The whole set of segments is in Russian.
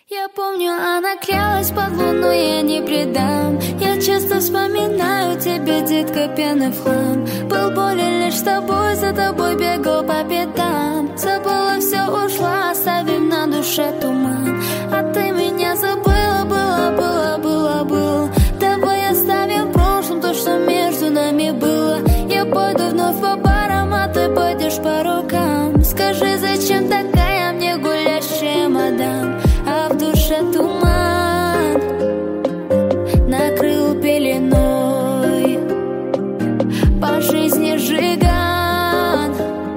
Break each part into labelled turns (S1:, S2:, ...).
S1: Я помню, она клялась под луну, я не предам. Я часто вспоминаю тебя, детка, пьяный в хлам. Был болен лишь с тобой, за тобой бегал по пятам. Забыла все, ушла, оставив на душе туман. А ты меня забыла, было. Давай оставим в прошлом то, что между нами было. Я пойду вновь по барам, а ты пойдешь по рукам. Скажи, зачем такая мне гулящая мадам? А в душе туман накрыл пеленой, по жизни жиган,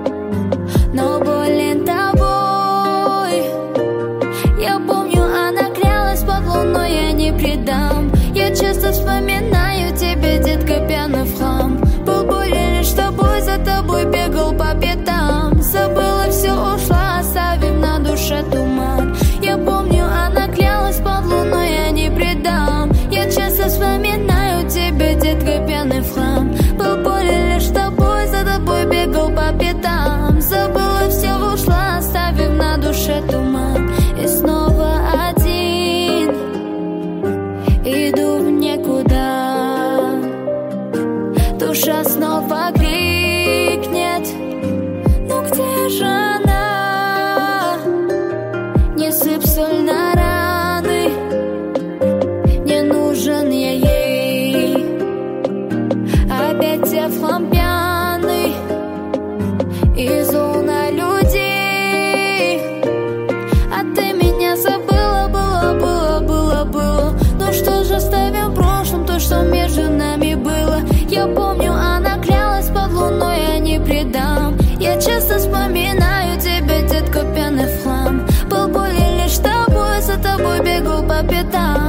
S1: но болен тобой. Я помню, она клялась под луной, я не предам. Я часто вспоминаю тебя, детка, пьяный в хлам. Был болен лишь с тобой, за тобой бегал по пятам. Забыла все, ушла, оставив на душе туман. Я помню, она клялась под луной, я не предам. Я часто вспоминаю тебя, детка, пьяный в хлам. Был болен лишь с тобой, за тобой бегал по пятам. Забыла все, ушла, оставив на душе туман. И снова один иду в никуда. Душа снова крикнет: ну где же она? Не сыпь соль на раны, не нужен я ей. Опять я в хлам пьяный и зол на людей. А ты меня забыла, было. Ну что же, оставим в прошлом то, что между нами было. Я помню, она клялась под луной, я не предам. Я часто вспоминаю тебя, детка, пьяный в хлам. Был болен лишь с тобой, за тобой бегал по пятам.